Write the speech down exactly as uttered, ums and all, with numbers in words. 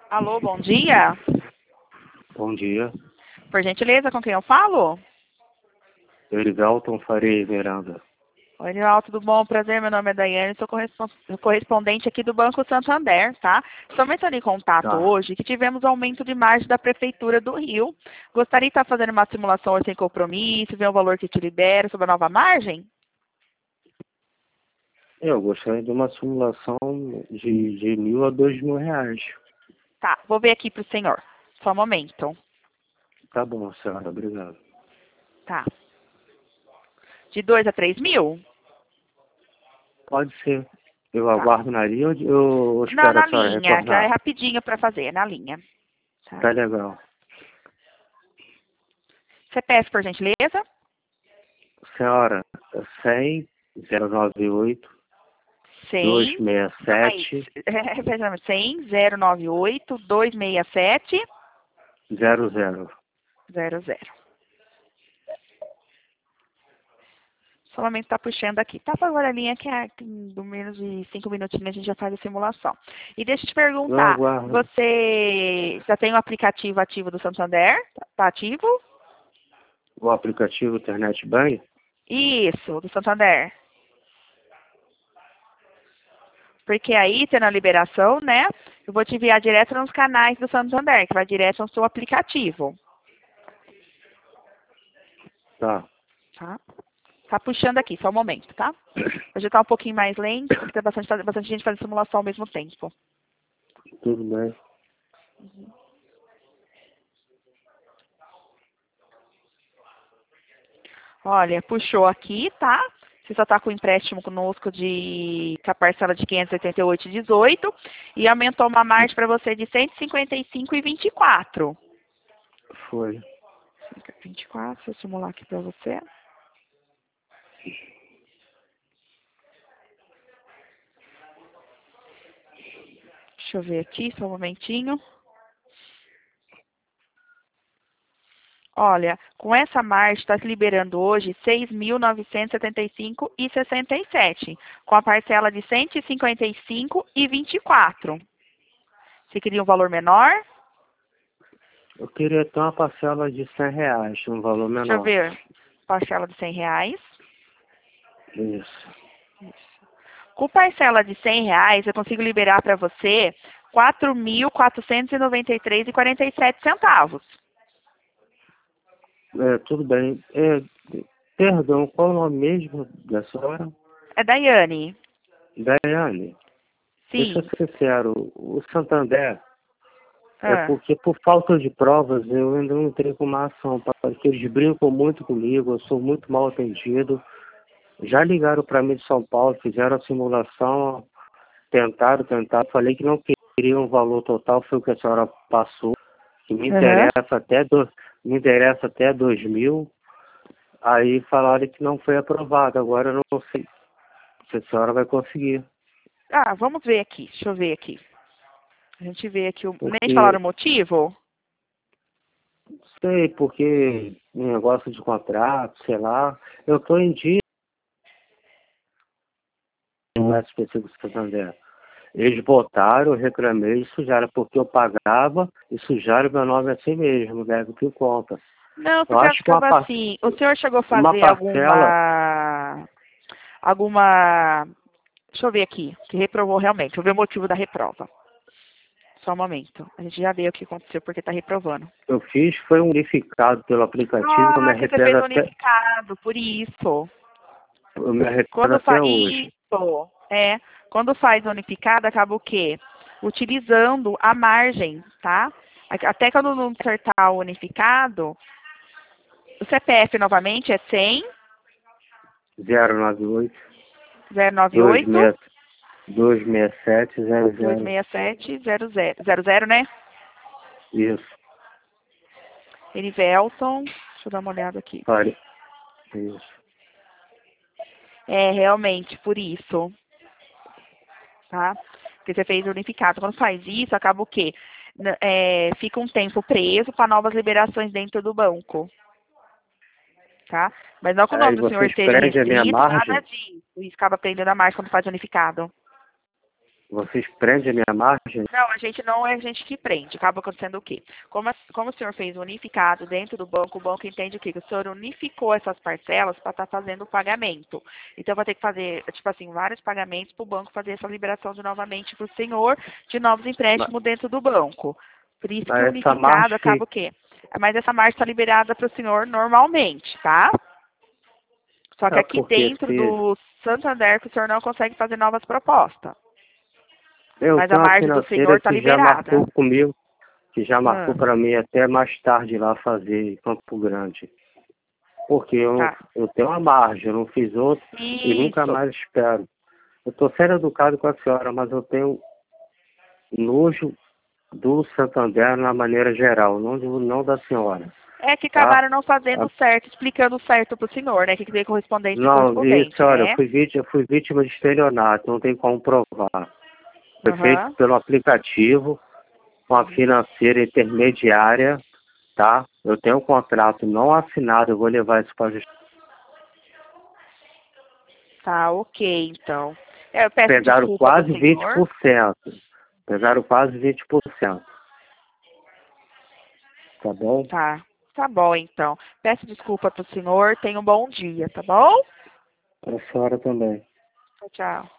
Alô, bom dia. Bom dia. Por gentileza, com quem eu falo? Erivelton Faria Miranda. Oi, Nilal, tudo bom? Prazer, meu nome é Daiane, sou correspon- correspondente aqui do Banco Santander, tá? Estamos entrando em contato Tá. hoje que tivemos aumento de margem da Prefeitura do Rio. Gostaria de estar fazendo uma simulação hoje sem compromisso, ver o valor que te libera sobre a nova margem? Eu gostaria de uma simulação de, de mil a dois mil reais. Tá, vou ver aqui para o senhor. Só um momento. Tá bom, senhora. Obrigado. Tá. De dois a três mil? Pode ser. Eu Tá. aguardo na linha ou eu Não, espero na a senhora linha, que é retornar? rapidinho para fazer, na linha. Tá. Tá legal. C P F, por gentileza? Senhora, cem, zero nove oito, dois cem, seis mais, sete, é, perdão, cem, zero nove oito, dois seis sete, zero zero. zero zero. Solamente está puxando aqui. Tá para agora a linha que é do menos de cinco minutinhos a gente já faz a simulação. E deixa eu te Eu perguntar, aguardo. você já tem o aplicativo ativo do Santander? Tá ativo? O aplicativo Internet Bank? Isso, do Santander. Porque aí, tendo a liberação, né, eu vou te enviar direto nos canais do Santander, que vai direto no seu aplicativo. Tá. Tá? Tá puxando aqui, só um momento, tá? Hoje tá um pouquinho mais lento, porque tem bastante, bastante gente fazendo simulação ao mesmo tempo. Tudo bem. Olha, puxou aqui, tá? Você só tá com empréstimo conosco de com a parcela de quinhentos e oitenta e oito vírgula dezoito e aumentou uma margem para você de cento e cinquenta e cinco vírgula vinte e quatro. Foi. vinte e quatro, deixa eu simular aqui para você. Deixa eu ver aqui, só um momentinho. Olha, com essa margem está se liberando hoje seis mil novecentos e setenta e cinco vírgula sessenta e sete, com a parcela de cento e cinquenta e cinco vírgula vinte e quatro. Você queria um valor menor? Eu queria ter uma parcela de cem reais, um valor Deixa eu menor. ver. Parcela de cem reais. Isso. Com parcela de cem reais, eu consigo liberar para você quatro mil quatrocentos e noventa e três vírgula quarenta e sete centavos. É, tudo bem. É, perdão, qual o nome mesmo da senhora? É Daiane? Daiane. Deixa eu Sim. ser sincero, o Santander é Ah. porque por falta de provas eu ainda não entrei com uma ação, porque eles brincam muito comigo, eu sou muito mal atendido. Já ligaram para mim de São Paulo, fizeram a simulação, tentaram, tentaram, falei que não queriam o valor total, foi o que a senhora passou, que me Aham. interessa até, do, me interessa até dois mil. Aí falaram que não foi aprovado, agora eu não sei se a senhora vai conseguir. Ah, vamos ver aqui. Deixa eu ver aqui. A gente vê aqui. O... Nem falaram Porque, o motivo? sei, porque negócio de contrato, sei lá, eu estou em dia no S P C do Santander. Eles botaram, eu reclamei, sujaram, porque eu pagava e sujaram meu nome assim mesmo, deve ter conta. Não, Eu porque acho que uma, acaba par- assim. O senhor chegou a uma fazer parcela, alguma. Alguma. Deixa eu ver aqui. Que reprovou realmente. Deixa eu ver o motivo da reprova. Só um momento. A gente já vê o que aconteceu porque está reprovando. eu fiz, foi um unificado pelo aplicativo, que eu me Ah, que você fez arrependo até, unificado, por isso. eu me arrependo Quando até faz hoje. isso, é, quando faz unificado, acaba o quê? Utilizando a margem, tá? Até quando não acertar o unificado, o C P F novamente é cem, zero nove oito, zero nove dois oito, seis dois seis sete zero dois zero. seis sete, zero zero. zero zero, né? Isso, Erivelton, deixa eu dar uma olhada aqui. pare. Isso. É, realmente, por isso, tá? Porque você fez unificado. Quando faz isso, acaba o quê? N- é, fica um tempo preso para novas liberações dentro do banco, tá? Mas não que o Aí nome do senhor vocês esteja prendem a minha restrito, nada margem? disso. Isso acaba prendendo a margem quando faz unificado. Vocês prendem a minha margem? Não, a gente não é a gente que prende. Acaba acontecendo o quê? Como, a- como o senhor fez unificado dentro do banco, o banco entende o quê? Que o senhor unificou essas parcelas para estar fazendo o pagamento. Então, vai ter que fazer, tipo assim, vários pagamentos para o banco fazer essa liberação de novamente para o senhor de novos Mas, empréstimos dentro do banco. Por isso que o mas essa unificado margem acaba o quê? Mas essa margem está liberada para o senhor normalmente, tá? Só que é aqui porque dentro se do Santander, que o senhor não consegue fazer novas propostas. eu Mas a tenho uma margem do senhor financeira está que já liberada. marcou comigo, que já Ah, marcou para mim até mais tarde lá fazer em Campo Grande. Porque eu, tá. eu tenho uma margem, eu não fiz outro e nunca Isso. mais espero. Eu estou sendo educado com a senhora, mas eu tenho nojo do Santander na maneira geral, não, do, não da senhora, É que tá? acabaram não fazendo A- certo, explicando certo para o senhor, né? Que veio correspondente e Não, e correspondente, senhora, eu né? fui vítima, eu fui vítima de estelionato, não tem como provar. Foi feito Aham. pelo aplicativo, uma Uhum. financeira intermediária, tá? Eu tenho um contrato não assinado, eu vou levar isso para a justiça. Tá, ok, então. É, eu peço Pegaram desculpa para o quase vinte senhor. por cento. Pegaram quase vinte por cento. Tá bom? Tá. Tá bom, então. Peço desculpa para o senhor. Tenha um bom dia, tá bom? Para a senhora também. Tchau, tchau.